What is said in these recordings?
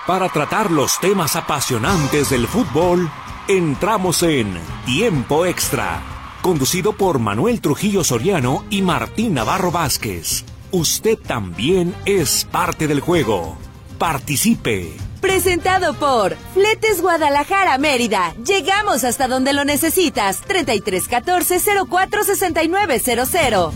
Para tratar los temas apasionantes del fútbol, entramos en Tiempo Extra, conducido por Manuel Trujillo Soriano y Martín Navarro Vázquez. Usted también es parte del juego. Participe. Presentado por Fletes Guadalajara Mérida. Llegamos hasta donde lo necesitas. 3314-046900.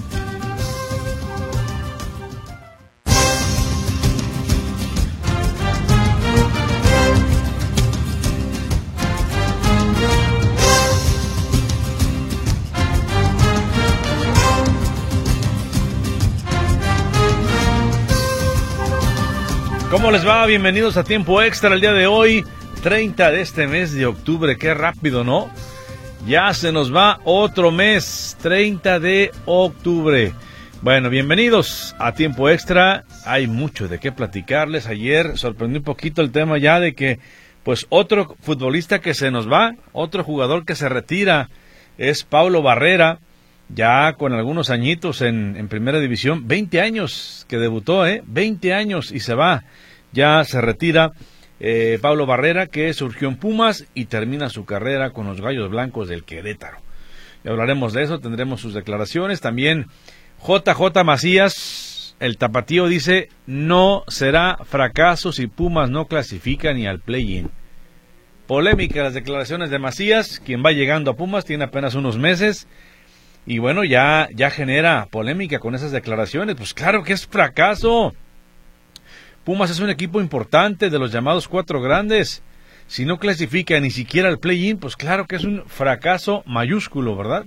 ¿Cómo les va? Bienvenidos a Tiempo Extra el día de hoy, 30 de este mes de octubre. Qué rápido, ¿no? Ya se nos va otro mes, 30 de octubre. Bueno, bienvenidos a Tiempo Extra. Hay mucho de qué platicarles. Ayer sorprendió un poquito el tema ya de que, pues, otro futbolista que se nos va, otro jugador que se retira, es Paulo Barrera, ya con algunos añitos en Primera División, 20 años que debutó, 20 años y se va, ya se retira Paulo Barrera, que surgió en Pumas y termina su carrera con los Gallos Blancos del Querétaro. Y hablaremos de eso, tendremos sus declaraciones. También JJ Macías, el tapatío, dice: no será fracaso si Pumas no clasifica ni al play-in. Polémica las declaraciones de Macías, quien va llegando a Pumas, tiene apenas unos meses. Y bueno, ya genera polémica con esas declaraciones. Pues claro que es fracaso. Pumas es un equipo importante de los llamados cuatro grandes. Si no clasifica ni siquiera al play-in, pues claro que es un fracaso mayúsculo, ¿verdad?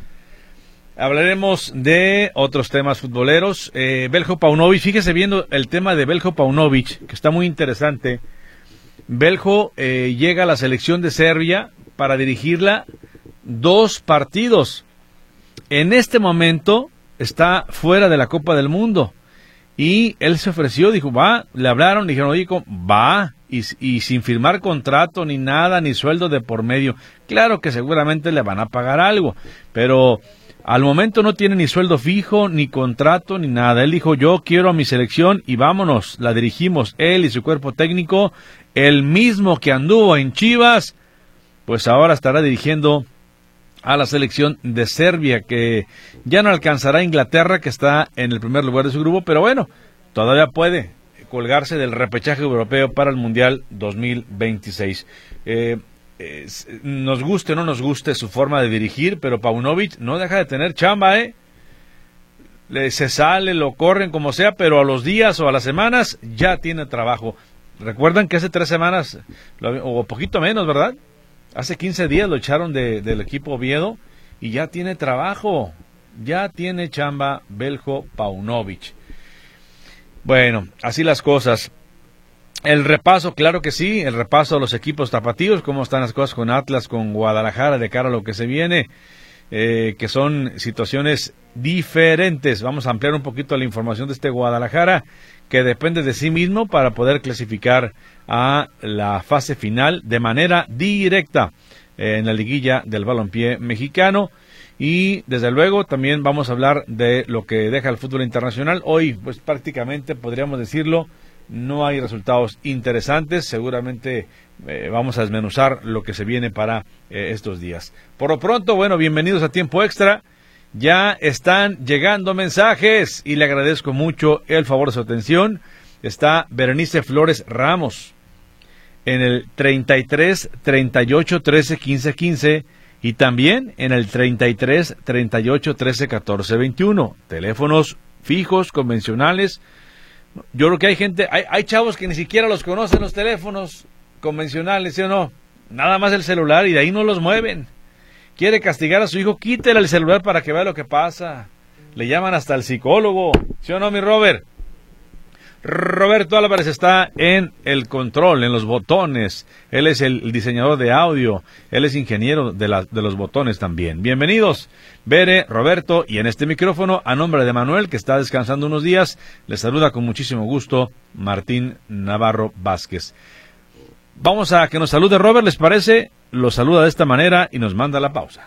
Hablaremos de otros temas futboleros. Beljo Paunovic, fíjese viendo el tema de Beljo Paunovic, que está muy interesante. Beljo llega a la selección de Serbia para dirigirla 2 partidos. En este momento está fuera de la Copa del Mundo y él se ofreció, dijo, va, le hablaron, le dijeron, oye, va, y sin firmar contrato ni nada, ni sueldo de por medio. Claro que seguramente le van a pagar algo, pero al momento no tiene ni sueldo fijo, ni contrato, ni nada. Él dijo, yo quiero a mi selección y vámonos, la dirigimos él y su cuerpo técnico, el mismo que anduvo en Chivas, pues ahora estará dirigiendo a la selección de Serbia, que ya no alcanzará a Inglaterra, que está en el primer lugar de su grupo, pero bueno, todavía puede colgarse del repechaje europeo para el Mundial 2026. Nos guste o no nos guste su forma de dirigir, pero Paunovic no deja de tener chamba, se sale, lo corren como sea, pero a los días o a las semanas ya tiene trabajo. Recuerdan que hace 3 semanas, o poquito menos, ¿verdad? Hace 15 días lo echaron del equipo Oviedo y ya tiene trabajo, ya tiene chamba Beljo Paunovic. Bueno, así las cosas. El repaso, claro que sí, el repaso a los equipos tapatíos, cómo están las cosas con Atlas, con Guadalajara, de cara a lo que se viene, que son situaciones diferentes. Vamos a ampliar un poquito la información de este Guadalajara, que depende de sí mismo para poder clasificar a la fase final de manera directa en la liguilla del balompié mexicano. Y desde luego también vamos a hablar de lo que deja el fútbol internacional. Hoy, pues prácticamente podríamos decirlo, no hay resultados interesantes. Seguramente vamos a desmenuzar lo que se viene para estos días. Por lo pronto, bueno, bienvenidos a Tiempo Extra. Ya están llegando mensajes y le agradezco mucho el favor de su atención. Está Berenice Flores Ramos en el 33 38 13 15 15 y también en el 33 38 13 14 21. Teléfonos fijos, convencionales. Yo creo que hay gente, hay chavos que ni siquiera los conocen los teléfonos convencionales, ¿sí o no? Nada más el celular y de ahí no los mueven. Quiere castigar a su hijo, quítele el celular para que vea lo que pasa. Le llaman hasta el psicólogo, ¿sí o no, mi Robert? Roberto Álvarez está en el control, en los botones. Él es el diseñador de audio, él es ingeniero de los botones también. Bienvenidos, Bere, Roberto, y en este micrófono, a nombre de Manuel, que está descansando unos días, les saluda con muchísimo gusto Martín Navarro Vázquez. Vamos a que nos salude Robert, ¿les parece? Lo saluda de esta manera y nos manda la pausa.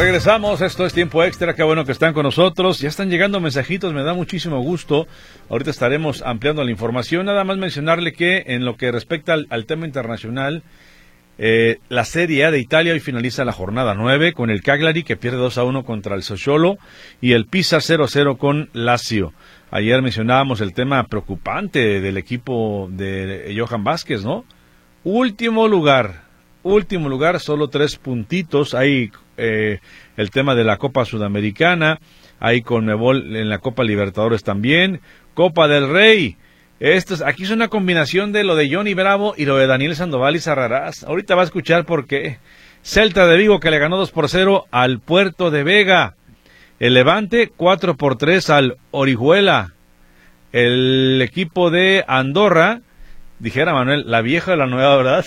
Regresamos, esto es Tiempo Extra, qué bueno que están con nosotros. Ya están llegando mensajitos, me da muchísimo gusto. Ahorita estaremos ampliando la información. Nada más mencionarle que en lo que respecta al tema internacional, la Serie A de Italia hoy finaliza la jornada 9 con el Cagliari que pierde 2-1 contra el Sassuolo y el Pisa 0-0 con Lazio. Ayer mencionábamos el tema preocupante del equipo de Johan Vázquez, ¿no? Último lugar, solo 3 puntitos. Hay el tema de la Copa Sudamericana, hay Conmebol en la Copa Libertadores también, Copa del Rey. Aquí es una combinación de lo de Johnny Bravo y lo de Daniel Sandoval y Sarrarás. Ahorita va a escuchar por qué. Celta de Vigo que le ganó 2-0 al Puerto de Vega. El Levante 4-3 al Orihuela. El equipo de Andorra, dijera Manuel, la vieja de la nueva, ¿verdad?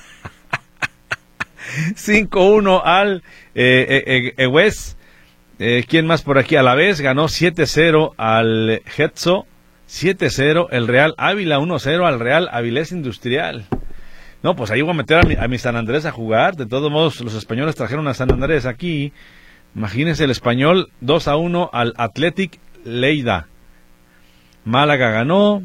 5-1 al Egues. ¿Quién más por aquí? A la vez ganó 7-0 al Getxo. 7-0 el Real Ávila, 1-0 al Real Avilés Industrial. No, pues ahí voy a meter a mi San Andrés a jugar. De todos modos, los españoles trajeron a San Andrés aquí. Imagínense el Español, 2-1 al Athletic Lleida. Málaga ganó.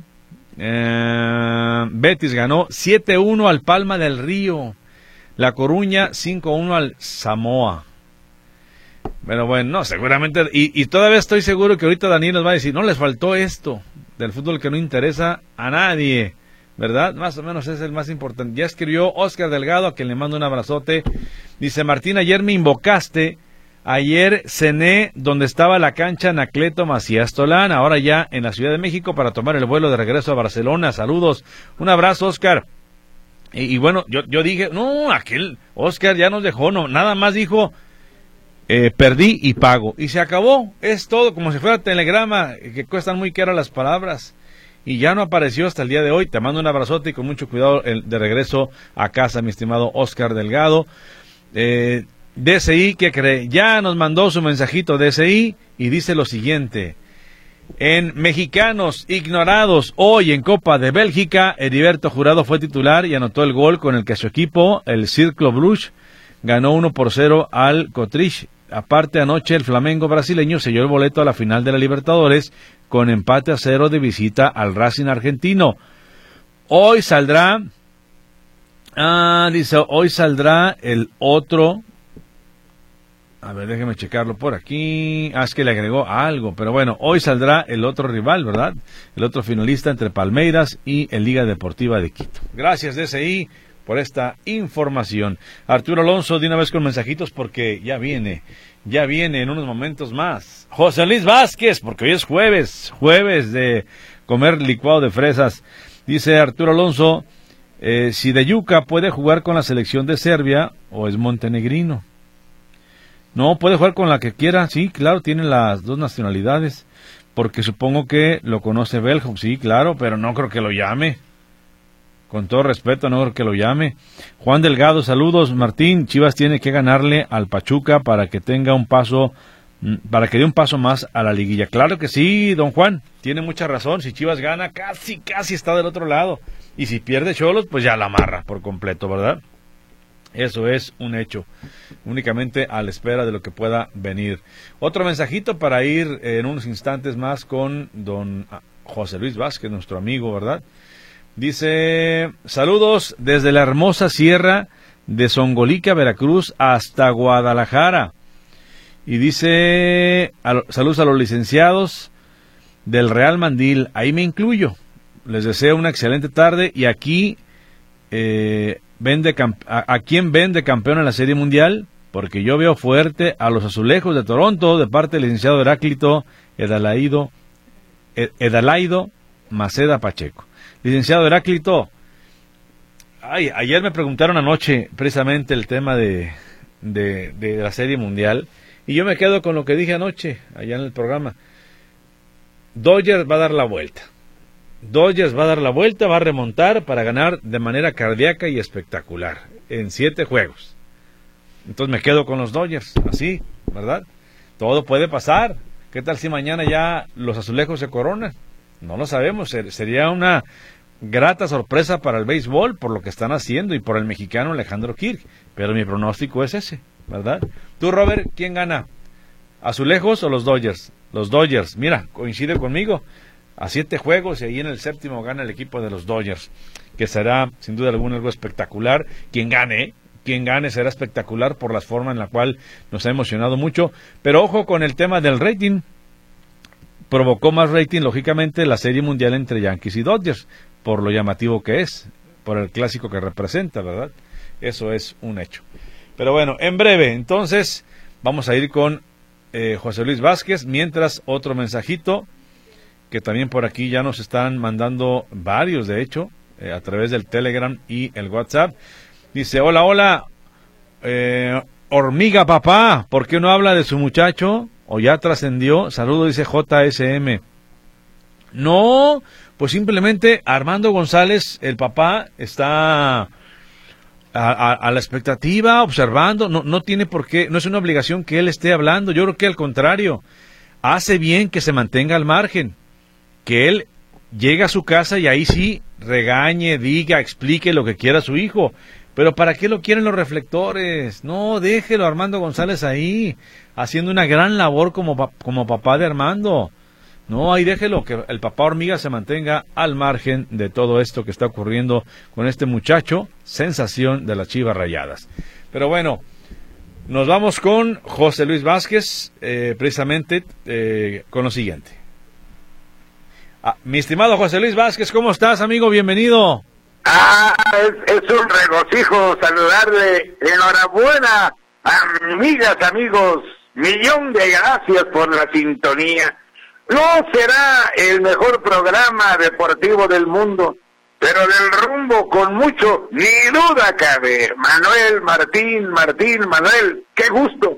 Betis ganó 7-1 al Palma del Río. La Coruña 5-1 al Samoa. Bueno, no, seguramente, y todavía estoy seguro que ahorita Daniel nos va a decir, no les faltó esto, del fútbol que no interesa a nadie, ¿verdad? Más o menos es el más importante. Ya escribió Oscar Delgado, a quien le mando un abrazote. Dice, Martín, ayer me invocaste, ayer cené donde estaba la cancha Anacleto Macías Tolán, ahora ya en la Ciudad de México para tomar el vuelo de regreso a Barcelona. Saludos, un abrazo, Oscar. Y bueno, yo dije, no, aquel Oscar ya nos dejó, no, nada más dijo, perdí y pago, y se acabó, es todo, como si fuera telegrama, que cuestan muy caras las palabras, y ya no apareció hasta el día de hoy. Te mando un abrazote y con mucho cuidado de regreso a casa, mi estimado Oscar Delgado. DSI, ¿qué cree? Ya nos mandó su mensajito DSI, y dice lo siguiente: en mexicanos ignorados hoy en Copa de Bélgica, Heriberto Jurado fue titular y anotó el gol con el que su equipo, el Cercle Bruges, ganó 1-0 al Cotrich. Aparte, anoche el Flamengo brasileño selló el boleto a la final de la Libertadores con empate a 0 de visita al Racing argentino. Hoy saldrá, hoy saldrá el otro. A ver, déjeme checarlo por aquí. Es que le agregó algo, pero bueno, hoy saldrá el otro rival, ¿verdad? El otro finalista entre Palmeiras y el Liga Deportiva de Quito. Gracias, DSI, por esta información. Arturo Alonso, de una vez con mensajitos, porque ya viene en unos momentos más José Luis Vázquez, porque hoy es jueves de comer licuado de fresas. Dice Arturo Alonso, si de Yuca puede jugar con la selección de Serbia o es montenegrino. No, puede jugar con la que quiera, sí, claro, tiene las dos nacionalidades, porque supongo que lo conoce Belhop, sí, claro, pero no creo que lo llame. Con todo respeto, no creo que lo llame. Juan Delgado, saludos. Martín, Chivas tiene que ganarle al Pachuca para que tenga un paso, para que dé un paso más a la liguilla. Claro que sí, don Juan, tiene mucha razón. Si Chivas gana, casi está del otro lado. Y si pierde Xolos, pues ya la amarra por completo, ¿verdad? Eso es un hecho, únicamente a la espera de lo que pueda venir. Otro mensajito para ir en unos instantes más con don José Luis Vázquez, nuestro amigo, ¿verdad? Dice, saludos desde la hermosa sierra de Songolica, Veracruz, hasta Guadalajara. Y dice, saludos a los licenciados del Real Mandil, ahí me incluyo. Les deseo una excelente tarde y aquí... ¿A quién ven de campeón en la Serie Mundial? Porque yo veo fuerte a los Azulejos de Toronto de parte del licenciado Heráclito Edalaido Maceda Pacheco. Licenciado Heráclito, ayer me preguntaron anoche precisamente el tema de la Serie Mundial y yo me quedo con lo que dije anoche allá en el programa. Dodgers va a dar la vuelta. Va a remontar para ganar de manera cardíaca y espectacular en 7 juegos. Entonces me quedo con los Dodgers, así, ¿verdad? Todo puede pasar. ¿Qué tal si mañana ya los Azulejos se coronan? No lo sabemos, sería una grata sorpresa para el béisbol por lo que están haciendo y por el mexicano Alejandro Kirk, pero mi pronóstico es ese. ¿verdad? Tú, Robert, ¿quién gana? ¿Azulejos o los Dodgers? Los Dodgers, mira, coincide conmigo. A 7 juegos y ahí en el 7º gana el equipo de los Dodgers, que será sin duda alguna algo espectacular. Quien gane será espectacular por la forma en la cual nos ha emocionado mucho. Pero ojo con el tema del rating. Provocó más rating, lógicamente, la Serie Mundial entre Yankees y Dodgers, por lo llamativo que es, por el clásico que representa, ¿verdad? Eso es un hecho. Pero bueno, en breve, entonces, vamos a ir con José Luis Vázquez, mientras otro mensajito, que también por aquí ya nos están mandando varios, de hecho, a través del Telegram y el WhatsApp. Dice, hola, hormiga papá, ¿por qué no habla de su muchacho? ¿O ya trascendió? Saludo, dice JSM. No, pues simplemente Armando González, el papá, está a la expectativa, observando, no tiene por qué, no es una obligación que él esté hablando. Yo creo que al contrario, hace bien que se mantenga al margen, que él llegue a su casa y ahí sí regañe, diga, explique lo que quiera su hijo. Pero ¿para qué lo quieren los reflectores? No, déjelo Armando González ahí, haciendo una gran labor como papá de Armando. No, ahí déjelo, que el papá hormiga se mantenga al margen de todo esto que está ocurriendo con este muchacho, sensación de las Chivas Rayadas. Pero bueno, nos vamos con José Luis Vázquez, precisamente con lo siguiente. Mi estimado José Luis Vázquez, ¿cómo estás, amigo? Bienvenido. Es un regocijo saludarle. Enhorabuena, amigas, amigos. Millón de gracias por la sintonía. No será el mejor programa deportivo del mundo, pero del rumbo con mucho, ni duda cabe. Manuel, Manuel, qué gusto.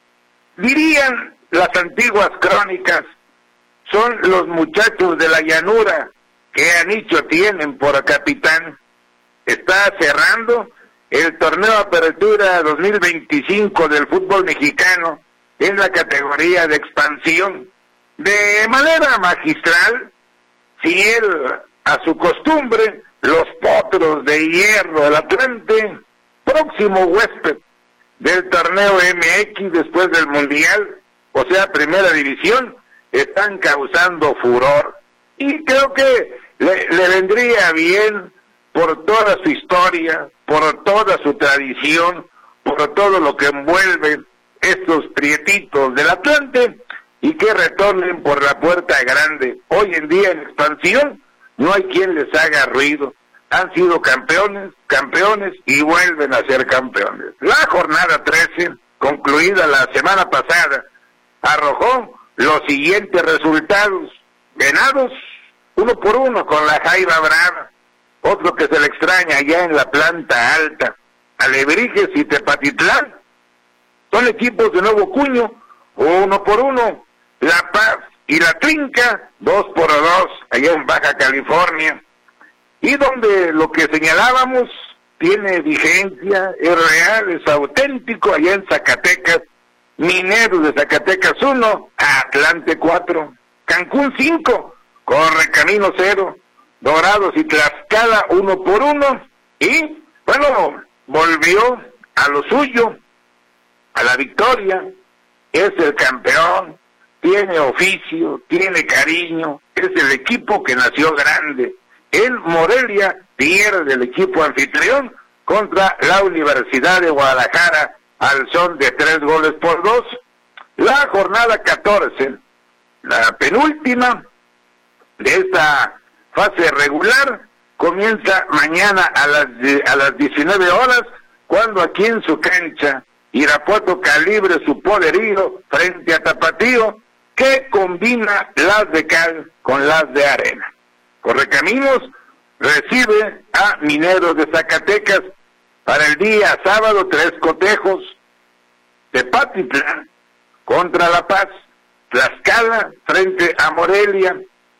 Dirían las antiguas crónicas, son los muchachos de la llanura que anillo tienen por capitán. Está cerrando el torneo Apertura 2025 del fútbol mexicano en la categoría de expansión. De manera magistral, fiel a su costumbre, los Potros de Hierro del Atlante, próximo huésped del torneo MX después del Mundial, o sea, Primera División, están causando furor. Y creo que le vendría bien por toda su historia, por toda su tradición, por todo lo que envuelve estos prietitos del Atlante, y que retornen por la puerta grande. Hoy en día en expansión no hay quien les haga ruido. Han sido campeones y vuelven a ser campeones. La jornada 13, concluida la semana pasada, arrojó los siguientes resultados. Venados, 1-1 con la Jaiba Brava. Otro que se le extraña allá en la planta alta. Alebrijes y Tepatitlán son equipos de nuevo cuño, 1-1. La Paz y la Trinca, 2-2, allá en Baja California. Y donde lo que señalábamos tiene vigencia, es real, es auténtico, allá en Zacatecas, Mineros de Zacatecas 1, Atlante 4, Cancún 5, Correcamino 0, Dorados y Tlaxcala 1-1, y bueno, volvió a lo suyo, a la victoria, es el campeón, tiene oficio, tiene cariño, es el equipo que nació grande. En Morelia pierde el equipo anfitrión contra la Universidad de Guadalajara al son de 3-2. La jornada 14, la penúltima de esta fase regular, comienza mañana a las 19 horas, cuando aquí en su cancha Irapuato calibre su poderío frente a Tapatío, que combina las de cal con las de arena. Correcaminos recibe a Mineros de Zacatecas para el día sábado, 3 cotejos. Tepatitlán contra La Paz, Tlaxcala frente a Morelia,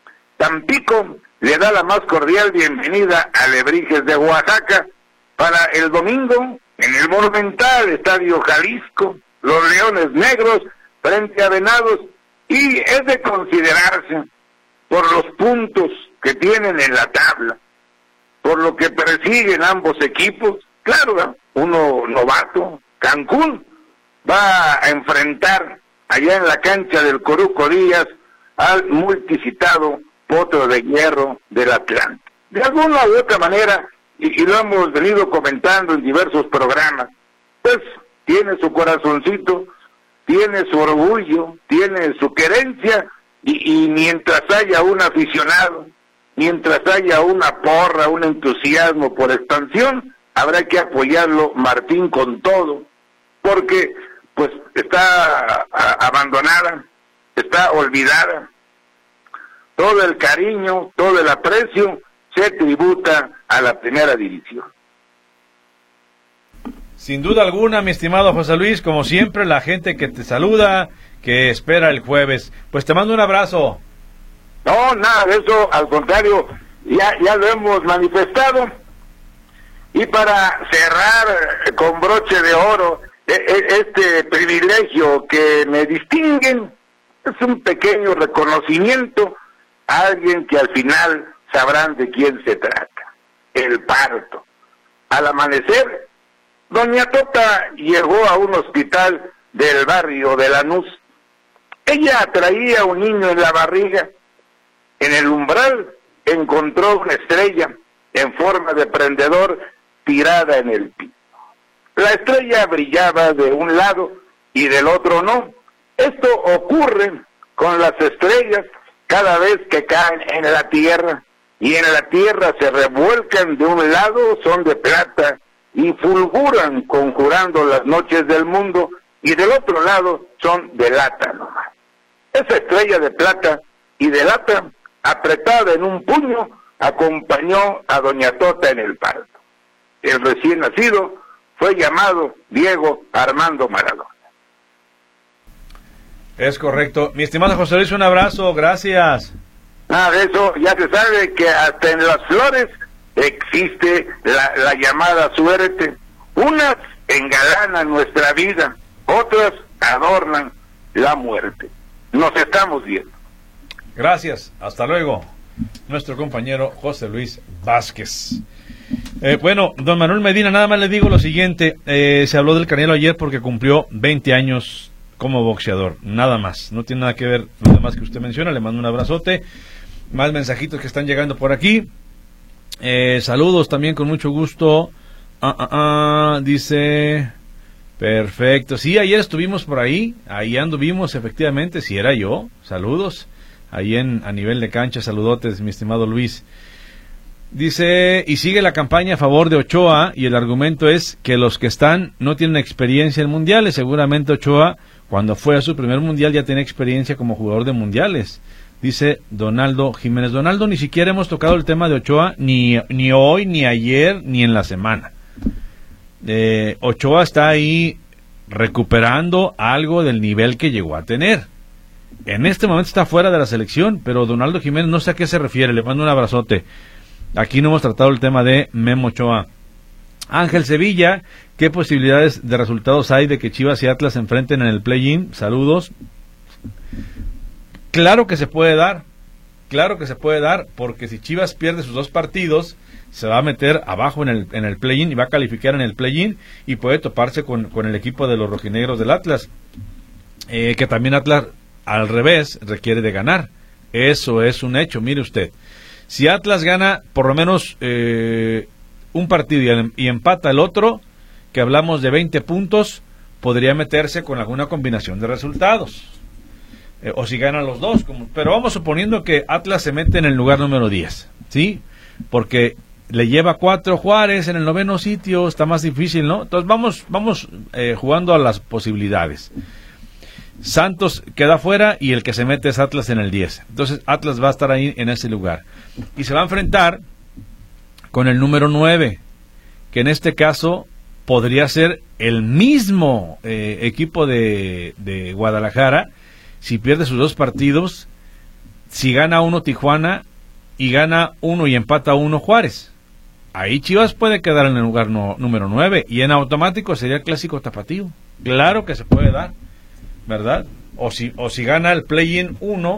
Tampico le da la más cordial bienvenida a Alebrijes de Oaxaca para el domingo en el monumental Estadio Jalisco, los Leones Negros frente a Venados. Y es de considerarse por los puntos que tienen en la tabla, por lo que persiguen ambos equipos. Claro, uno novato, Cancún, va a enfrentar allá en la cancha del Coruco Díaz al multicitado Potro de Hierro del Atlante. De alguna u otra manera, y lo hemos venido comentando en diversos programas, pues tiene su corazoncito, tiene su orgullo, tiene su querencia, y mientras haya un aficionado, mientras haya una porra, un entusiasmo por expansión, habrá que apoyarlo, Martín, con todo, porque pues está abandonada, está olvidada. Todo el cariño, todo el aprecio se tributa a la primera división. Sin duda alguna, mi estimado José Luis, como siempre, la gente que te saluda, que espera el jueves. Pues te mando un abrazo. No, nada de eso, al contrario, ya lo hemos manifestado. Y para cerrar con broche de oro este privilegio que me distinguen, es un pequeño reconocimiento a alguien que al final sabrán de quién se trata: el parto. Al amanecer, doña Tota llegó a un hospital del barrio de Lanús. Ella traía un niño en la barriga. En el umbral encontró una estrella en forma de prendedor tirada en el piso. La estrella brillaba de un lado y del otro no. Esto ocurre con las estrellas cada vez que caen en la tierra, y en la tierra se revuelcan. De un lado son de plata y fulguran conjurando las noches del mundo, y del otro lado son de lata nomás. Esa estrella de plata y de lata, apretada en un puño, acompañó a doña Tota en el parto. El recién nacido fue llamado Diego Armando Maradona. Es correcto. Mi estimado José Luis, un abrazo, gracias. Nada de eso, ya se sabe que hasta en las flores existe la llamada suerte. Unas engalanan nuestra vida, otras adornan la muerte. Nos estamos viendo. Gracias, hasta luego. Nuestro compañero José Luis Vázquez. Bueno, don Manuel Medina, nada más le digo lo siguiente. Se habló del Canelo ayer porque cumplió 20 años como boxeador, nada más. No tiene nada que ver lo demás que usted menciona. Le mando un abrazote. Más mensajitos que están llegando por aquí. Saludos también con mucho gusto. Dice... Perfecto. Sí, ayer estuvimos por ahí anduvimos, efectivamente. Si era yo, saludos. Ahí a nivel de cancha, saludotes, mi estimado Luis. Dice, y sigue la campaña a favor de Ochoa, y el argumento es que los que están no tienen experiencia en mundiales. Seguramente Ochoa, cuando fue a su primer mundial, ya tiene experiencia como jugador de mundiales. Dice Donaldo Jiménez. Donaldo, ni siquiera hemos tocado el tema de Ochoa, ni hoy, ni ayer, ni en la semana. Ochoa está ahí recuperando algo del nivel que llegó a tener. En este momento está fuera de la selección, pero Donaldo Jiménez no sé a qué se refiere. Le mando un abrazote. Aquí no hemos tratado el tema de Memo Ochoa. Ángel Sevilla, ¿qué posibilidades de resultados hay de que Chivas y Atlas se enfrenten en el play-in? Saludos. Claro que se puede dar, porque si Chivas pierde sus 2 partidos, se va a meter abajo en el play-in y va a calificar en el play-in y puede toparse con el equipo de los rojinegros del Atlas, que también Atlas al revés requiere de ganar. Eso es un hecho. Mire usted, si Atlas gana por lo menos un partido y empata el otro, que hablamos de 20 puntos, podría meterse con alguna combinación de resultados. O si ganan los dos, pero vamos suponiendo que Atlas se mete en el lugar número 10, ¿sí? Porque le lleva 4 Juárez en el 9º sitio, está más difícil, ¿no? Entonces vamos jugando a las posibilidades. Santos queda fuera y el que se mete es Atlas en el 10. Entonces Atlas va a estar ahí en ese lugar. Y se va a enfrentar con el número 9, que en este caso podría ser el mismo equipo de Guadalajara. Si pierde sus 2 partidos, si gana uno Tijuana y gana uno y empata uno Juárez, ahí Chivas puede quedar en el lugar número 9 y en automático sería el clásico tapatío. Claro que se puede dar, ¿verdad? O si gana el play-in 1,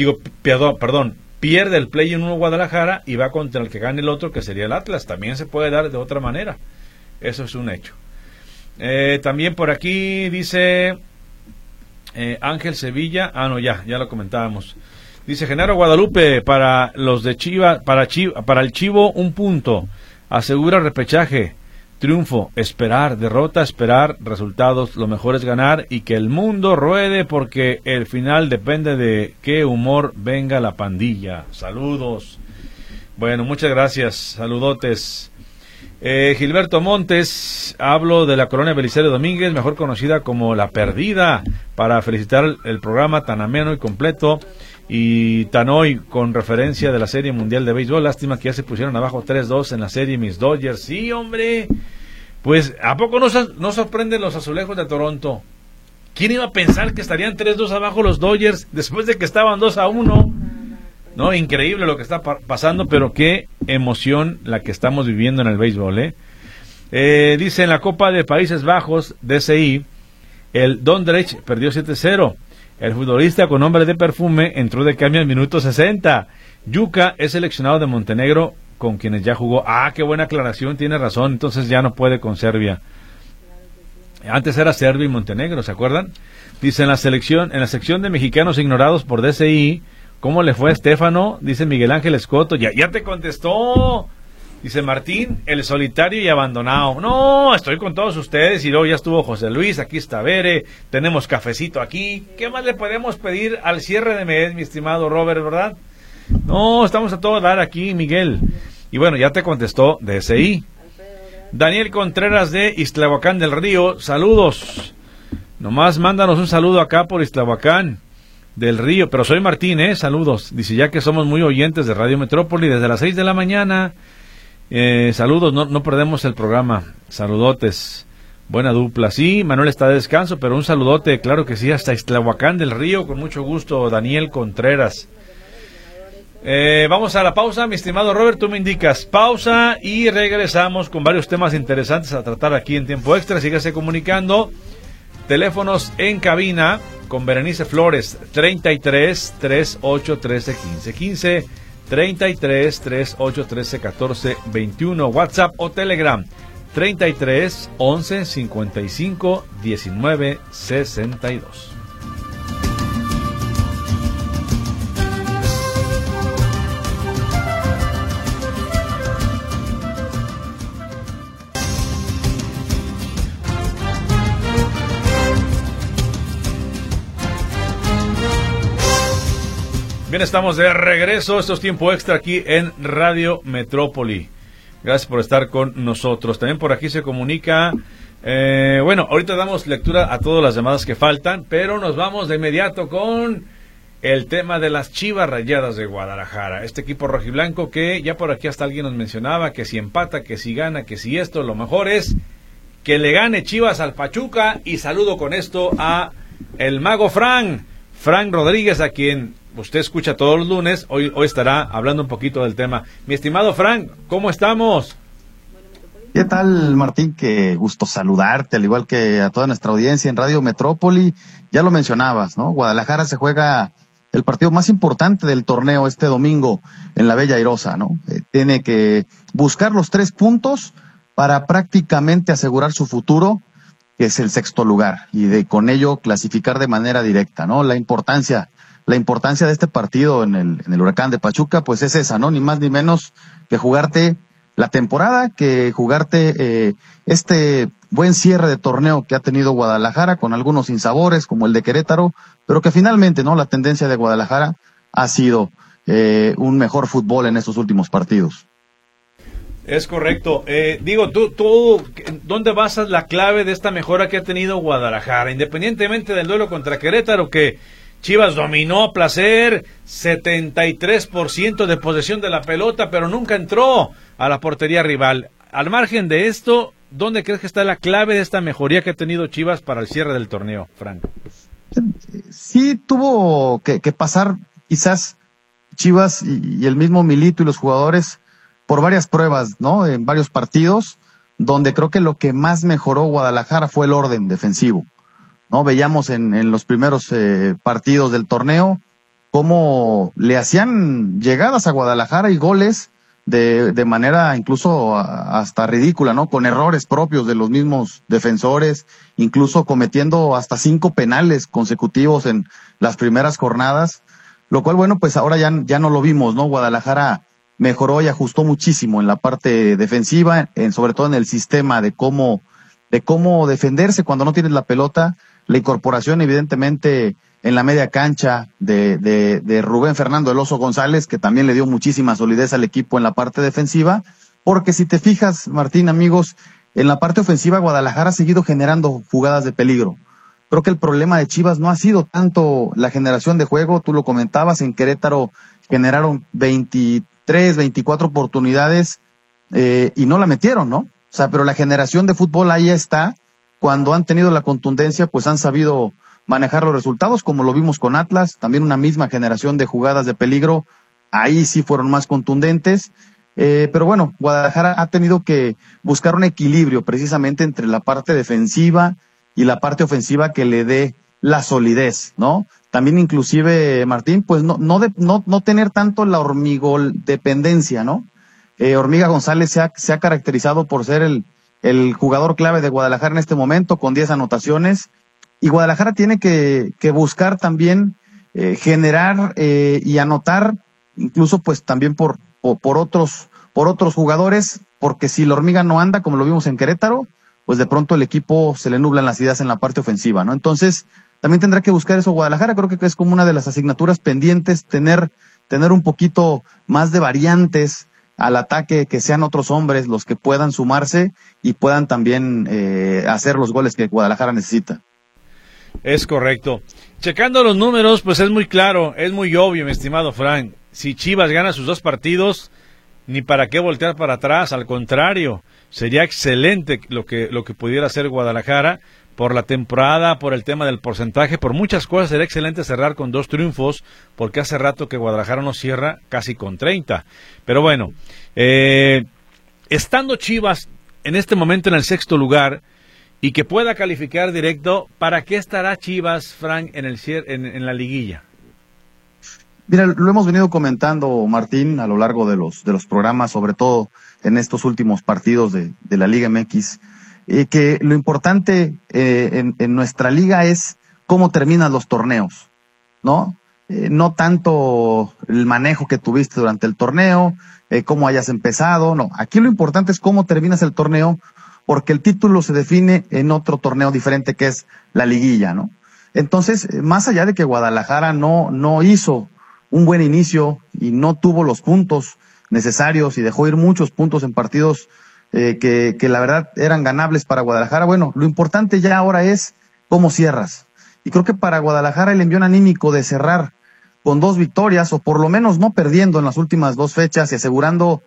pierde el play-in 1 Guadalajara y va contra el que gane el otro, que sería el Atlas. También se puede dar de otra manera. Eso es un hecho. También por aquí dice Ángel Sevilla. No, ya lo comentábamos. Dice Genaro Guadalupe, para los de Chivas, para el Chivo, 1 punto. Asegura repechaje. Triunfo, esperar, derrota, esperar, resultados, lo mejor es ganar y que el mundo ruede porque el final depende de qué humor venga la pandilla. Saludos. Bueno, muchas gracias, saludotes. Gilberto Montes, hablo de la colonia Belisario Domínguez, mejor conocida como La Perdida, para felicitar el programa tan ameno y completo y tan hoy con referencia de la Serie Mundial de Béisbol. Lástima que ya se pusieron abajo 3-2 en la serie Mis Dodgers. Sí, hombre, pues ¿a poco no sorprenden los Azulejos de Toronto? ¿Quién iba a pensar que estarían 3-2 abajo los Dodgers después de que estaban 2-1? No, increíble lo que está pasando, pero qué emoción la que estamos viviendo en el béisbol, dice en la Copa de Países Bajos, DCI, el Dordrecht perdió 7-0. El futbolista con nombre de perfume entró de cambio al minuto 60. Yuka es seleccionado de Montenegro, con quienes ya jugó. Qué buena aclaración, tiene razón, entonces ya no puede con Serbia. Antes era Serbia y Montenegro, ¿se acuerdan? Dice en la sección de mexicanos ignorados por DCI, ¿cómo le fue a Estefano? Dice Miguel Ángel Escoto. Ya te contestó. Dice Martín, el solitario y abandonado. No, estoy con todos ustedes. Y luego ya estuvo José Luis, aquí está Bere, tenemos cafecito aquí. ¿Qué más le podemos pedir al cierre de mes, mi estimado Robert, verdad? No, estamos a todo dar aquí, Miguel. Y bueno, ya te contestó DSI. Daniel Contreras de Ixtlahuacán del Río, saludos. Nomás mándanos un saludo acá por Ixtlahuacán del Río, pero soy Martín, saludos. Dice, ya que somos muy oyentes de Radio Metrópoli desde las 6 de la mañana. Saludos, no perdemos el programa. Saludotes, buena dupla. Sí, Manuel está de descanso, pero un saludote, claro que sí, hasta Ixtlahuacán del Río, con mucho gusto, Daniel Contreras. Vamos a la pausa, mi estimado Robert, tú me indicas pausa y regresamos con varios temas interesantes a tratar aquí en Tiempo Extra. Sígase comunicando. Teléfonos en cabina con Berenice Flores, 33 38 13 15 15, 33 38 13 14 21, WhatsApp o Telegram, 33 11 55 19 62. Bien, estamos de regreso. Esto es Tiempo Extra aquí en Radio Metrópoli. Gracias por estar con nosotros. También por aquí se comunica. Ahorita damos lectura a todas las llamadas que faltan, pero nos vamos de inmediato con el tema de las Chivas Rayadas de Guadalajara. Este equipo rojiblanco que ya por aquí hasta alguien nos mencionaba que si empata, que si gana, que si esto, lo mejor es que le gane Chivas al Pachuca. Y saludo con esto a el mago Frank Rodríguez, a quien usted escucha todos los lunes. Hoy estará hablando un poquito del tema. Mi estimado Frank, ¿cómo estamos? ¿Qué tal, Martín? Qué gusto saludarte, al igual que a toda nuestra audiencia en Radio Metrópoli. Ya lo mencionabas, ¿no? Guadalajara se juega el partido más importante del torneo este domingo en la Bella Airosa, ¿no? Tiene que buscar los 3 puntos para prácticamente asegurar su futuro, que es el 6º lugar, y con ello clasificar de manera directa, ¿no? La importancia de este partido en el Huracán de Pachuca, pues es esa, ¿no? Ni más ni menos que jugarte la temporada, que jugarte este buen cierre de torneo que ha tenido Guadalajara, con algunos sinsabores, como el de Querétaro, pero que finalmente, ¿no? La tendencia de Guadalajara ha sido un mejor fútbol en estos últimos partidos. Es correcto. Tú, ¿dónde basas la clave de esta mejora que ha tenido Guadalajara? Independientemente del duelo contra Querétaro, que Chivas dominó a placer, 73% de posesión de la pelota, pero nunca entró a la portería rival. Al margen de esto, ¿dónde crees que está la clave de esta mejoría que ha tenido Chivas para el cierre del torneo, Frank? Sí tuvo que pasar quizás Chivas y el mismo Milito y los jugadores por varias pruebas, ¿no? En varios partidos, donde creo que lo que más mejoró Guadalajara fue el orden defensivo, ¿no? Veíamos en los primeros partidos del torneo cómo le hacían llegadas a Guadalajara y goles de manera incluso hasta ridícula, ¿no? Con errores propios de los mismos defensores, incluso cometiendo hasta 5 penales consecutivos en las primeras jornadas, lo cual, bueno, pues ahora ya no lo vimos, ¿no? Guadalajara mejoró y ajustó muchísimo en la parte defensiva, sobre todo en el sistema de cómo defenderse cuando no tienes la pelota, la incorporación evidentemente en la media cancha de Rubén Fernando El Oso González, que también le dio muchísima solidez al equipo en la parte defensiva, porque si te fijas, Martín, amigos, en la parte ofensiva Guadalajara ha seguido generando jugadas de peligro. Creo que el problema de Chivas no ha sido tanto la generación de juego, tú lo comentabas, en Querétaro generaron 23, 24 oportunidades y no la metieron, ¿no? O sea, pero la generación de fútbol ahí está. Cuando han tenido la contundencia, pues han sabido manejar los resultados, como lo vimos con Atlas, también una misma generación de jugadas de peligro, ahí sí fueron más contundentes, pero bueno, Guadalajara ha tenido que buscar un equilibrio precisamente entre la parte defensiva y la parte ofensiva que le dé la solidez, ¿no? También inclusive, Martín, pues no tener tanto la hormigol-dependencia, ¿no? Hormiga González se ha caracterizado por ser el jugador clave de Guadalajara en este momento, con 10 anotaciones, y Guadalajara tiene que buscar también generar y anotar, incluso pues también por otros jugadores, porque si la hormiga no anda, como lo vimos en Querétaro, pues de pronto el equipo se le nublan las ideas en la parte ofensiva, ¿no? Entonces, también tendrá que buscar eso Guadalajara. Creo que es como una de las asignaturas pendientes, tener un poquito más de variantes al ataque, que sean otros hombres los que puedan sumarse y puedan también hacer los goles que Guadalajara necesita. Es correcto. Checando los números, pues es muy claro, es muy obvio, mi estimado Frank. Si Chivas gana sus 2 partidos, ni para qué voltear para atrás, al contrario, sería excelente lo que pudiera hacer Guadalajara por la temporada, por el tema del porcentaje, por muchas cosas. Sería excelente cerrar con 2 triunfos, porque hace rato que Guadalajara no cierra casi con 30. Pero bueno, estando Chivas en este momento en el 6º lugar, y que pueda calificar directo, ¿para qué estará Chivas, Frank, en la liguilla? Mira, lo hemos venido comentando, Martín, a lo largo de los programas, sobre todo en estos últimos partidos de la Liga MX, que lo importante en nuestra liga es cómo terminan los torneos, ¿no? No tanto el manejo que tuviste durante el torneo, cómo hayas empezado, no. Aquí lo importante es cómo terminas el torneo, porque el título se define en otro torneo diferente, que es la liguilla, ¿no? Entonces, más allá de que Guadalajara no hizo un buen inicio y no tuvo los puntos necesarios y dejó ir muchos puntos en partidos que la verdad eran ganables para Guadalajara, bueno, lo importante ya ahora es cómo cierras. Y creo que para Guadalajara el envío anímico de cerrar con 2 victorias, o por lo menos no perdiendo en las últimas 2 fechas y asegurando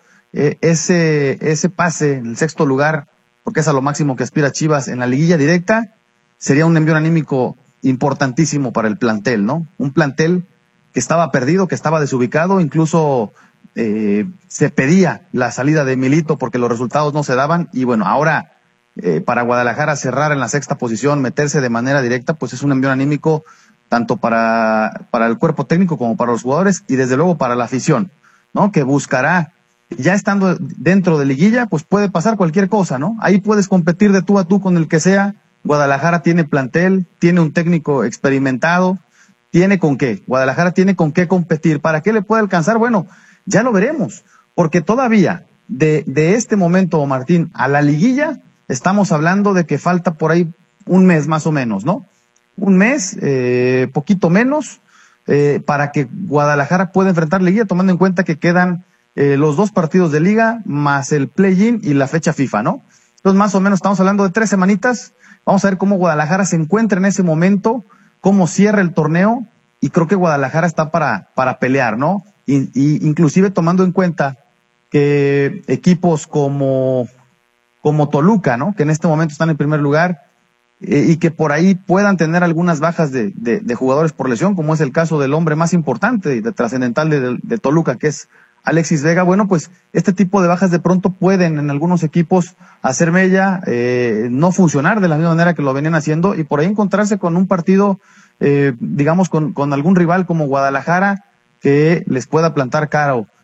ese pase en el 6º lugar, porque es a lo máximo que aspira Chivas en la liguilla directa, sería un envío anímico importantísimo para el plantel, ¿no? Un plantel que estaba perdido, que estaba desubicado, incluso se pedía la salida de Milito porque los resultados no se daban, y bueno, ahora para Guadalajara cerrar en la 6ª posición, meterse de manera directa, pues es un envío anímico tanto para el cuerpo técnico como para los jugadores, y desde luego para la afición, ¿no? Que buscará, ya estando dentro de liguilla, pues puede pasar cualquier cosa, ¿no? Ahí puedes competir de tú a tú con el que sea. Guadalajara tiene plantel, tiene un técnico experimentado, tiene con qué. Guadalajara tiene con qué competir. ¿Para qué le puede alcanzar? Bueno, ya lo veremos, porque todavía de este momento, Martín, a la liguilla, estamos hablando de que falta por ahí un mes más o menos, ¿no? Un mes, poquito menos, para que Guadalajara pueda enfrentar liguilla, tomando en cuenta que quedan los 2 partidos de liga, más el play-in y la fecha FIFA, ¿no? Entonces, más o menos estamos hablando de 3 semanitas. Vamos a ver cómo Guadalajara se encuentra en ese momento, cómo cierra el torneo, y creo que Guadalajara está para pelear, ¿no? Y inclusive tomando en cuenta que equipos como Toluca, ¿no? Que en este momento están en primer lugar, y que por ahí puedan tener algunas bajas de jugadores por lesión, como es el caso del hombre más importante y de trascendental de Toluca, que es Alexis Vega. Bueno, pues este tipo de bajas de pronto pueden en algunos equipos hacer mella, no funcionar de la misma manera que lo venían haciendo, y por ahí encontrarse con un partido, digamos, con algún rival como Guadalajara, que les pueda plantar cara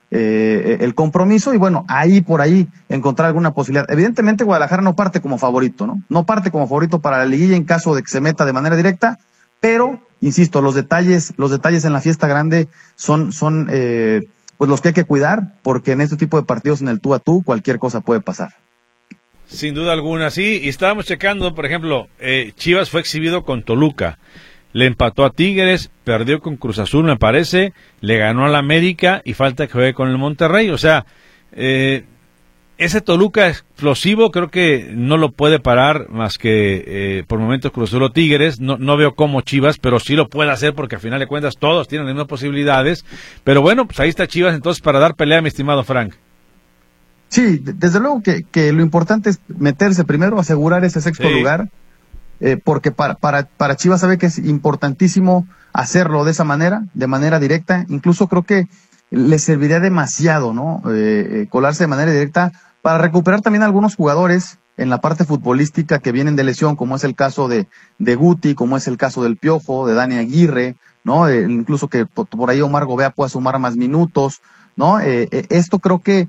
el compromiso y bueno, por ahí encontrar alguna posibilidad. Evidentemente Guadalajara no parte como favorito, ¿no? No parte como favorito para la liguilla en caso de que se meta de manera directa, pero, insisto, los detalles en la fiesta grande son pues los que hay que cuidar, porque en este tipo de partidos en el tú a tú cualquier cosa puede pasar. Sin duda alguna, sí, y estábamos checando, por ejemplo, Chivas fue exhibido con Toluca, le empató a Tigres, perdió con Cruz Azul, me parece, le ganó al América y falta que juegue con el Monterrey. O sea, ese Toluca explosivo creo que no lo puede parar más que por momentos Cruz Azul o Tigres. No veo cómo Chivas, pero sí lo puede hacer porque al final de cuentas todos tienen las mismas posibilidades. Pero bueno, pues ahí está Chivas entonces para dar pelea, mi estimado Frank. Sí, desde luego que lo importante es meterse primero, asegurar ese sexto lugar. Porque para Chivas sabe que es importantísimo hacerlo de esa manera, de manera directa. Incluso creo que le serviría demasiado, ¿no? Colarse de manera directa para recuperar también algunos jugadores en la parte futbolística que vienen de lesión, como es el caso de Guti, como es el caso del Piojo, de Dani Aguirre, ¿no? Incluso que por ahí Omar Gobea pueda sumar más minutos, ¿no? Esto creo que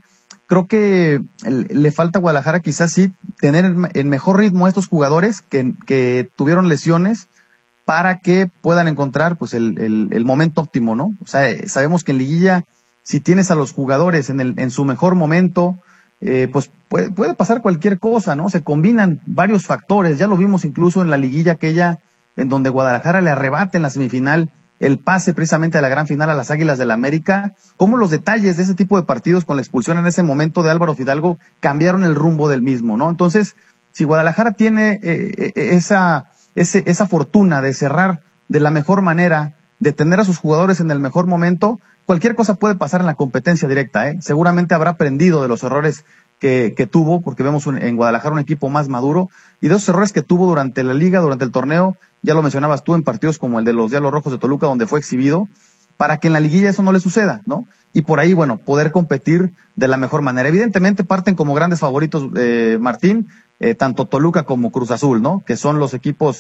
le falta a Guadalajara quizás sí tener en mejor ritmo a estos jugadores que tuvieron lesiones para que puedan encontrar pues el momento óptimo, ¿no? O sea, sabemos que en liguilla si tienes a los jugadores en su mejor momento, pues puede pasar cualquier cosa, ¿no? Se combinan varios factores, ya lo vimos incluso en la liguilla aquella en donde Guadalajara le arrebata en la semifinal el pase precisamente a la gran final a las Águilas del América, cómo los detalles de ese tipo de partidos con la expulsión en ese momento de Álvaro Fidalgo cambiaron el rumbo del mismo, ¿no? Entonces, si Guadalajara tiene esa fortuna de cerrar de la mejor manera, de tener a sus jugadores en el mejor momento, cualquier cosa puede pasar en la competencia directa, ¿eh? Seguramente habrá aprendido de los errores que tuvo, porque vemos en Guadalajara un equipo más maduro, y de esos errores que tuvo durante la liga, durante el torneo, ya lo mencionabas tú, en partidos como el de los Diablos Rojos de Toluca, donde fue exhibido, para que en la liguilla eso no le suceda, ¿no? Y por ahí, bueno, poder competir de la mejor manera. Evidentemente parten como grandes favoritos, Martín, tanto Toluca como Cruz Azul, ¿no? Que son los equipos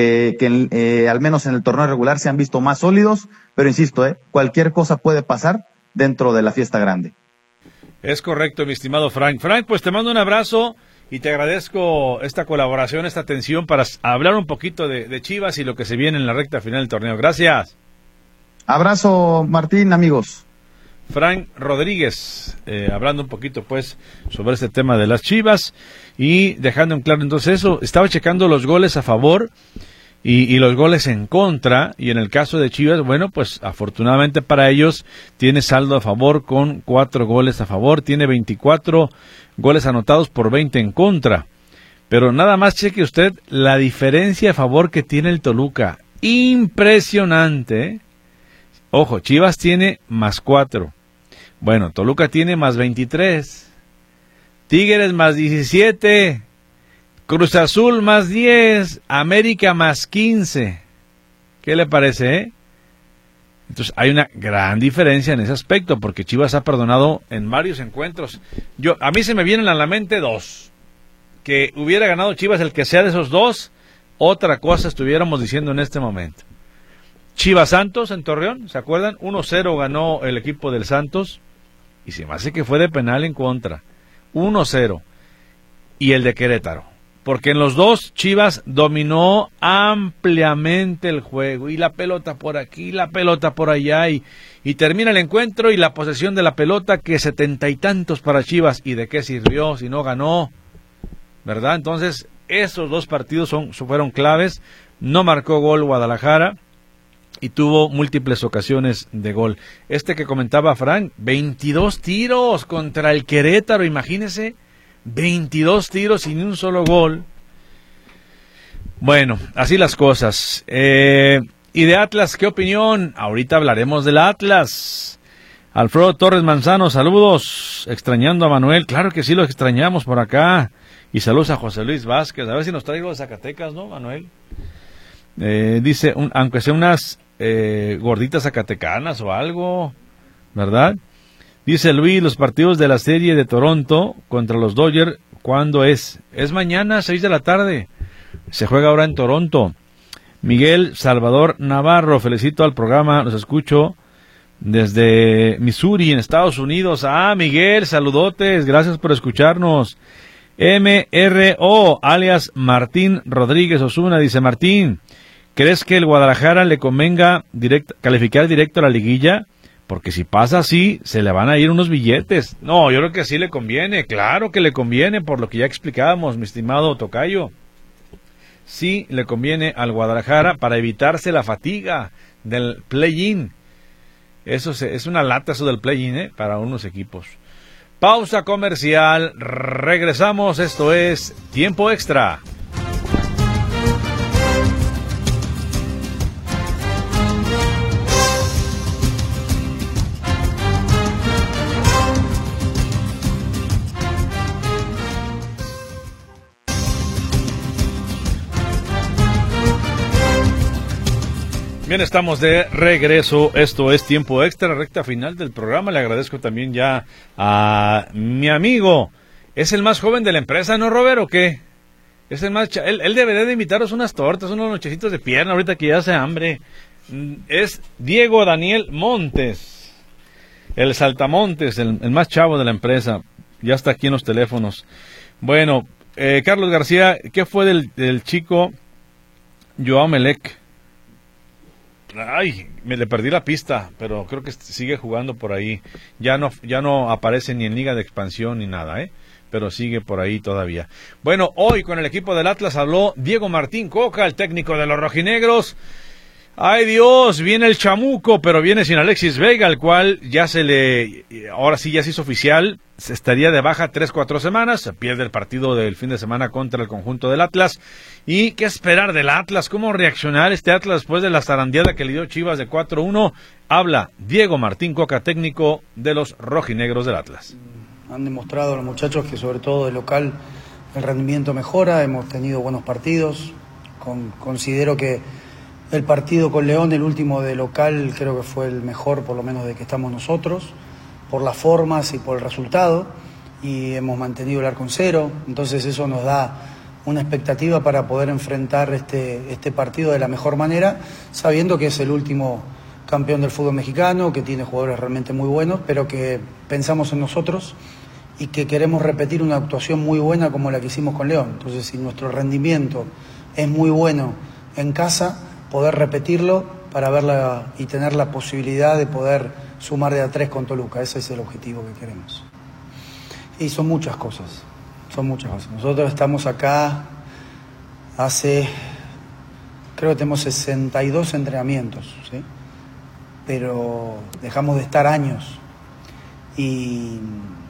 que al menos en el torneo regular se han visto más sólidos, pero insisto, cualquier cosa puede pasar dentro de la fiesta grande. Es correcto, mi estimado Frank. Frank, pues te mando un abrazo y te agradezco esta colaboración, esta atención para hablar un poquito de Chivas y lo que se viene en la recta final del torneo. Gracias. Abrazo, Martín, amigos. Frank Rodríguez, hablando un poquito pues sobre este tema de las Chivas y dejando en claro entonces eso. Estaba checando los goles a favor y los goles en contra, y en el caso de Chivas, bueno, pues afortunadamente para ellos tiene saldo a favor con 4 goles a favor, tiene 24 goles anotados por 20 en contra, pero nada más cheque usted la diferencia a favor que tiene el Toluca, impresionante, ¿eh? Ojo, Chivas tiene más 4, bueno, Toluca tiene más 23, Tigres más 17, Cruz Azul más 10, América más 15. ¿Qué le parece, Entonces hay una gran diferencia en ese aspecto, porque Chivas ha perdonado en varios encuentros. A mí se me vienen a la mente 2. Que hubiera ganado Chivas el que sea de esos 2, otra cosa estuviéramos diciendo en este momento. Chivas Santos en Torreón, ¿se acuerdan? 1-0 ganó el equipo del Santos, y se me hace que fue de penal en contra. 1-0. Y el de Querétaro. Porque en los dos Chivas dominó ampliamente el juego, y la pelota por aquí, la pelota por allá, y termina el encuentro y la posesión de la pelota, que 70 y tantos para Chivas, y de qué sirvió si no ganó, ¿verdad? Entonces esos dos partidos fueron claves. No marcó gol Guadalajara y tuvo múltiples ocasiones de gol. Que comentaba Frank, 22 tiros contra el Querétaro, imagínese. 22 tiros sin un solo gol. Bueno, así las cosas. Y de Atlas, ¿qué opinión? Ahorita hablaremos del Atlas. Alfredo Torres Manzano, saludos. Extrañando a Manuel. Claro que sí, lo extrañamos por acá. Y saludos a José Luis Vázquez. A ver si nos traigo de Zacatecas, ¿no, Manuel? Dice, aunque sea unas gorditas zacatecanas o algo, ¿verdad? Dice Luis, los partidos de la serie de Toronto contra los Dodgers, ¿cuándo es? Es mañana, 6 de la tarde. Se juega ahora en Toronto. Miguel Salvador Navarro, felicito al programa, los escucho desde Missouri, en Estados Unidos. Miguel, saludotes, gracias por escucharnos. MRO, alias Martín Rodríguez Osuna, dice: Martín, ¿crees que el Guadalajara le convenga calificar directo a la liguilla? Porque si pasa así, se le van a ir unos billetes. No, yo creo que sí le conviene, claro que le conviene, por lo que ya explicábamos, mi estimado tocayo. Sí le conviene al Guadalajara para evitarse la fatiga del play-in. Eso es una lata eso del play-in, para unos equipos. Pausa comercial, regresamos, esto es Tiempo Extra. Bien, estamos de regreso, esto es Tiempo Extra, recta final del programa. Le agradezco también ya a mi amigo, es el más joven de la empresa, ¿no, Robert, o qué? Es el más él debería de invitaros unas tortas, unos nochecitos de pierna, ahorita que ya hace hambre. Es Diego Daniel Montes, el saltamontes, el más chavo de la empresa, ya está aquí en los teléfonos. Bueno, Carlos García, ¿qué fue del chico Joao Melec? Ay, me le perdí la pista, pero creo que sigue jugando por ahí. Ya no aparece ni en Liga de Expansión ni nada, pero sigue por ahí todavía. Bueno, hoy con el equipo del Atlas habló Diego Martín Coca, el técnico de los rojinegros. Ay Dios, viene el chamuco, pero viene sin Alexis Vega, el cual ahora sí ya se hizo oficial, se estaría de baja 3-4 semanas, se pierde el partido del fin de semana contra el conjunto del Atlas. ¿Y qué esperar del Atlas? ¿Cómo reaccionar este Atlas después de la zarandeada que le dio Chivas de 4-1? Habla Diego Martín Coca, técnico de los rojinegros del Atlas. Han demostrado los muchachos que sobre todo de local el rendimiento mejora, hemos tenido buenos partidos, considero que el partido con León, el último de local, creo que fue el mejor, por lo menos de que estamos nosotros, por las formas y por el resultado, y hemos mantenido el arco en cero, entonces eso nos da una expectativa para poder enfrentar este partido de la mejor manera, sabiendo que es el último campeón del fútbol mexicano, que tiene jugadores realmente muy buenos, pero que pensamos en nosotros y que queremos repetir una actuación muy buena como la que hicimos con León. Entonces, si nuestro rendimiento es muy bueno en casa, poder repetirlo para verla y tener la posibilidad de poder sumar de a 3 con Toluca. Ese es el objetivo que queremos. Y son muchas cosas. Nosotros estamos acá creo que tenemos 62 entrenamientos, ¿sí? Pero dejamos de estar años y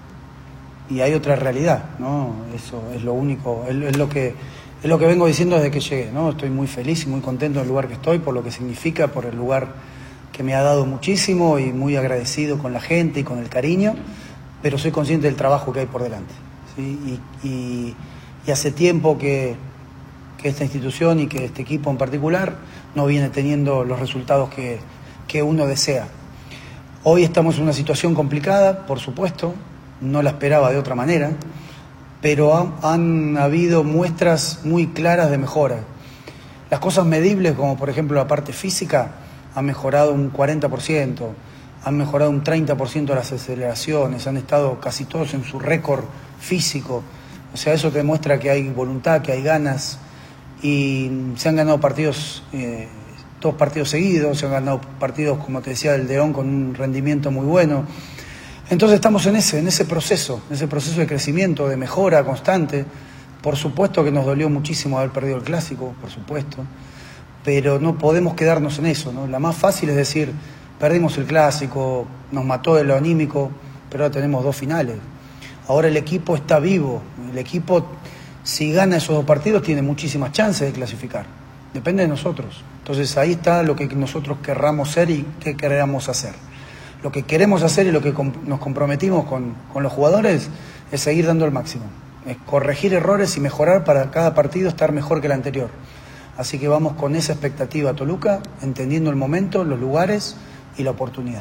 hay otra realidad, ¿no? Eso es lo único, es lo que vengo diciendo desde que llegué, ¿no? Estoy muy feliz y muy contento del lugar que estoy, por lo que significa, por el lugar que me ha dado muchísimo y muy agradecido con la gente y con el cariño, pero soy consciente del trabajo que hay por delante, ¿sí? Y hace tiempo que esta institución y que este equipo en particular no viene teniendo los resultados que uno desea. Hoy estamos en una situación complicada, por supuesto, no la esperaba de otra manera, pero han habido muestras muy claras de mejora. Las cosas medibles, como por ejemplo la parte física, han mejorado un 40%, han mejorado un 30% las aceleraciones, han estado casi todos en su récord físico. O sea, eso te demuestra que hay voluntad, que hay ganas, y se han ganado partidos, 2 partidos seguidos, se han ganado partidos, como te decía, del León con un rendimiento muy bueno. Entonces estamos en ese proceso de crecimiento, de mejora constante. Por supuesto que nos dolió muchísimo haber perdido el Clásico, por supuesto, pero no podemos quedarnos en eso, ¿no? La más fácil es decir, perdimos el Clásico, nos mató de lo anímico, pero ahora tenemos 2 finales. Ahora el equipo está vivo, el equipo, si gana esos 2 partidos, tiene muchísimas chances de clasificar. Depende de nosotros. Entonces ahí está lo que nosotros querramos ser y qué queremos hacer. Lo que queremos hacer y lo que nos comprometimos con los jugadores es seguir dando el máximo. Es corregir errores y mejorar para cada partido estar mejor que el anterior. Así que vamos con esa expectativa a Toluca, entendiendo el momento, los lugares y la oportunidad.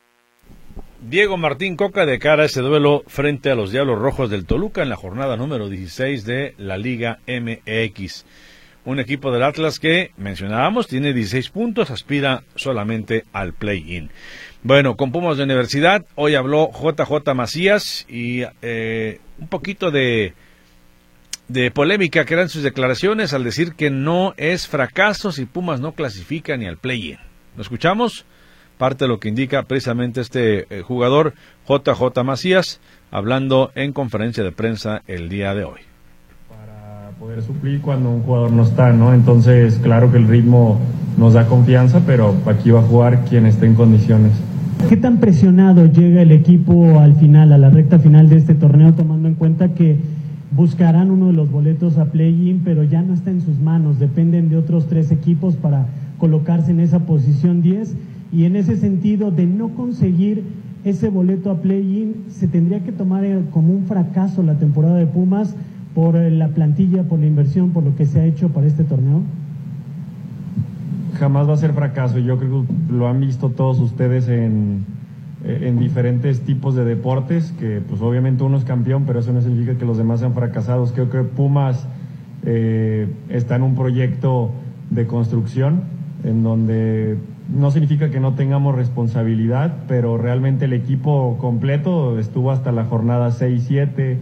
Diego Martín Coca de cara a ese duelo frente a los Diablos Rojos del Toluca en la jornada número 16 de la Liga MX. un equipo del Atlas que, mencionábamos, tiene 16 puntos, aspira solamente al play-in. Bueno, con Pumas de Universidad, hoy habló JJ Macías y un poquito de polémica que eran sus declaraciones al decir que no es fracaso si Pumas no clasifica ni al play-in. ¿Lo escuchamos? Parte de lo que indica precisamente este jugador JJ Macías, hablando en conferencia de prensa el día de hoy. Para poder suplir cuando un jugador no está, ¿no? Entonces, claro que el ritmo nos da confianza, pero aquí va a jugar quien esté en condiciones. ¿Qué tan presionado llega el equipo al final, a la recta final de este torneo, tomando en cuenta que buscarán uno de los boletos a play-in, pero ya no está en sus manos, dependen de otros 3 equipos para colocarse en esa posición 10, y en ese sentido de no conseguir ese boleto a play-in, se tendría que tomar como un fracaso la temporada de Pumas por la plantilla, por la inversión, por lo que se ha hecho para este torneo? Jamás va a ser fracaso, yo creo que lo han visto todos ustedes en diferentes tipos de deportes, que pues obviamente uno es campeón, pero eso no significa que los demás sean fracasados. Creo que Pumas está en un proyecto de construcción, en donde no significa que no tengamos responsabilidad, pero realmente el equipo completo estuvo hasta la jornada 6-7,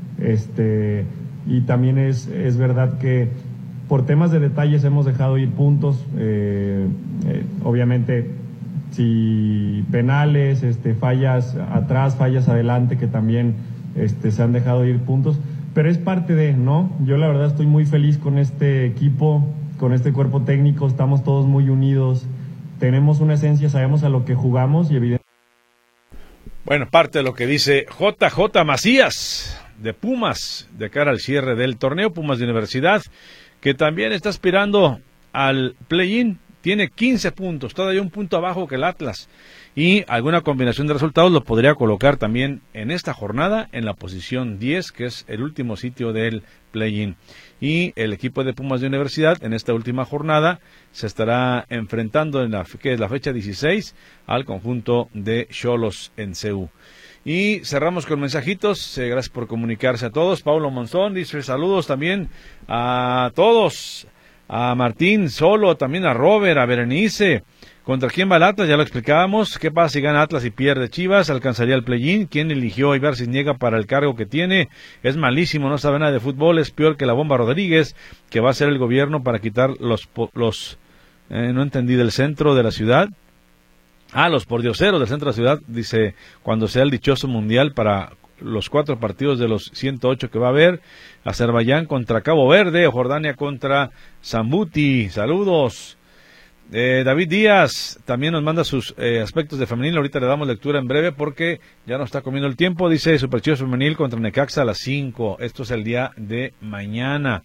y también es verdad que por temas de detalles hemos dejado ir puntos, obviamente si penales, fallas atrás, fallas adelante, que también se han dejado ir puntos, pero es parte de, ¿no? Yo la verdad estoy muy feliz con este equipo, con este cuerpo técnico, estamos todos muy unidos, tenemos una esencia, sabemos a lo que jugamos y evidentemente... Bueno, parte de lo que dice JJ Macías de Pumas de cara al cierre del torneo, Pumas de Universidad, que también está aspirando al play-in, tiene 15 puntos, todavía un punto abajo que el Atlas, y alguna combinación de resultados lo podría colocar también en esta jornada en la posición 10, que es el último sitio del play-in. Y el equipo de Pumas de Universidad en esta última jornada se estará enfrentando en la fecha 16 al conjunto de Xolos en CU. Y cerramos con mensajitos. Gracias por comunicarse a todos. Paulo Monzón dice saludos también a todos, a Martín Solo, también a Robert, a Berenice. ¿Contra quién va el Atlas? Ya lo explicábamos. ¿Qué pasa si gana Atlas y pierde Chivas? ¿Alcanzaría el play-in? ¿Quién eligió a Ibar Cisniega para el cargo que tiene? Es malísimo, no sabe nada de fútbol, es peor que la Bomba Rodríguez, que va a hacer el gobierno para quitar no entendí, del centro de la ciudad. Los pordioseros del centro de la ciudad, dice, cuando sea el dichoso mundial para los 4 partidos de los 108 que va a haber. Azerbaiyán contra Cabo Verde, Jordania contra Zambuti. Saludos. David Díaz también nos manda sus aspectos de femenil. Ahorita le damos lectura en breve porque ya nos está comiendo el tiempo. Dice Super Chivas femenil contra Necaxa a las 5. Esto es el día de mañana.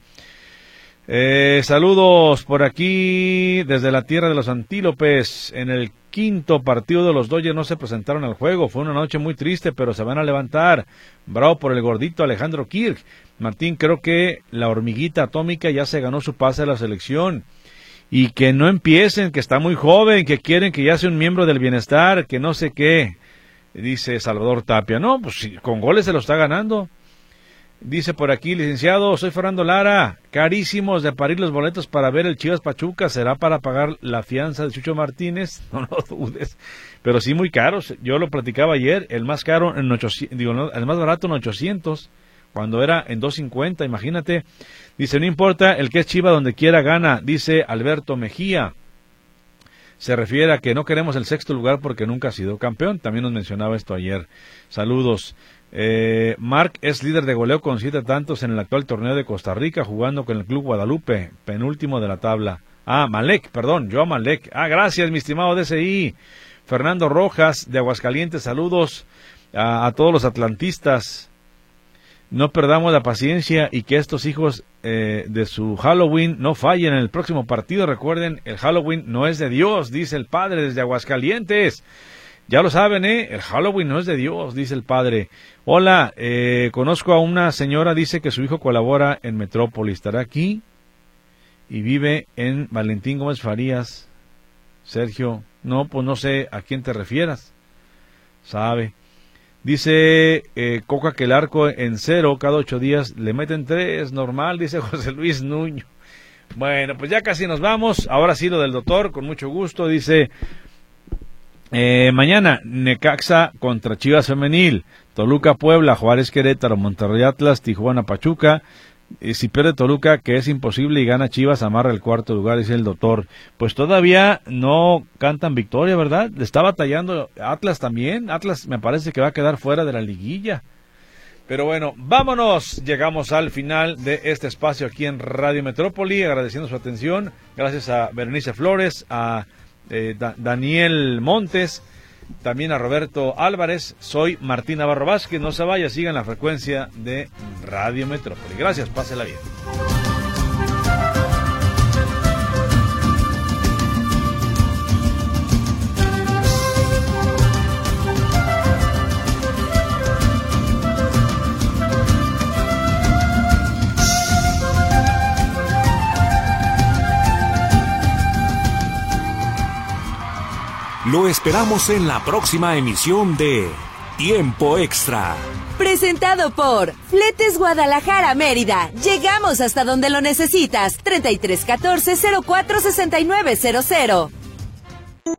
Saludos por aquí desde la tierra de los antílopes. En el 5º partido de los Dodgers no se presentaron al juego. Fue una noche muy triste, pero se van a levantar. Bravo por el gordito Alejandro Kirk. Martín, creo que la hormiguita atómica ya se ganó su pase a la selección. Y que no empiecen, que está muy joven, que quieren que ya sea un miembro del bienestar, que no sé qué, dice Salvador Tapia. No, pues con goles se lo está ganando. Dice por aquí, licenciado, soy Fernando Lara, carísimos de parir los boletos para ver el Chivas Pachuca, ¿será para pagar la fianza de Chucho Martínez? No lo dudes, pero sí muy caros. Yo lo platicaba ayer, el más caro en 800, el más barato en 800, cuando era en 250, imagínate. Dice, no importa, el que es Chiva donde quiera gana, dice Alberto Mejía. Se refiere a que no queremos el 6º lugar porque nunca ha sido campeón. También nos mencionaba esto ayer. Saludos. Marc es líder de goleo con 7 tantos en el actual torneo de Costa Rica, jugando con el Club Guadalupe, penúltimo de la tabla. Malek, perdón, yo Malek. Gracias, mi estimado DCI. Fernando Rojas, de Aguascalientes, saludos a todos los atlantistas. No perdamos la paciencia y que estos hijos de su Halloween no fallen en el próximo partido. Recuerden, el Halloween no es de Dios, dice el padre desde Aguascalientes. Ya lo saben, el Halloween no es de Dios, dice el padre. Hola, conozco a una señora, dice que su hijo colabora en Metrópoli. ¿Estará aquí? Y vive en Valentín Gómez Farías. Sergio, no, pues no sé a quién te refieras. Sabe. Dice Coca que el arco en 0 cada 8 días le meten 3, normal, dice José Luis Nuño. Bueno, pues ya casi nos vamos. Ahora sí lo del doctor, con mucho gusto. Dice, mañana Necaxa contra Chivas Femenil, Toluca Puebla, Juárez Querétaro, Monterrey Atlas, Tijuana Pachuca. Si pierde Toluca, que es imposible, y gana Chivas, amarra el cuarto lugar, dice el doctor. Pues todavía no cantan victoria, ¿verdad? Le está batallando Atlas también. Atlas me parece que va a quedar fuera de la liguilla. Pero bueno, vámonos. Llegamos al final de este espacio aquí en Radio Metrópoli, agradeciendo su atención. Gracias a Berenice Flores, a Daniel Montes, también a Roberto Álvarez. Soy Martín Navarro Vázquez. No se vaya, sigan la frecuencia de Radio Metrópoli. Gracias, pásela bien. Lo esperamos en la próxima emisión de Tiempo Extra. Presentado por Fletes Guadalajara Mérida. Llegamos hasta donde lo necesitas. 3314-046900.